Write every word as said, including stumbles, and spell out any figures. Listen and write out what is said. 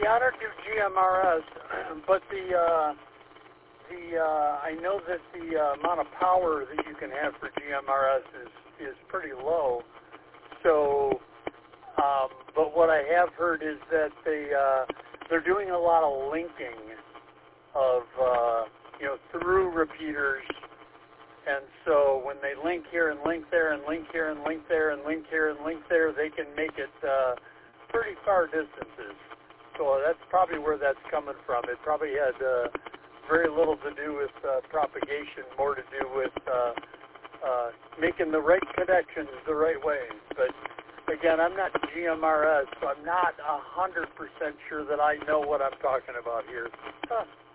Yeah, I don't do G M R S, but the uh, the uh, I know that the uh, amount of power that you can have for G M R S is is pretty low. So, um, but what I have heard is that they uh, they're doing a lot of linking of uh, you know through repeaters. And so when they link here and link there and link here and link there and link here and link there, they can make it uh, pretty far distances. So that's probably where that's coming from. It probably had uh, very little to do with uh, propagation, more to do with uh, uh, making the right connections the right way. But again, I'm not G M R S, so I'm not one hundred percent sure that I know what I'm talking about here. Huh.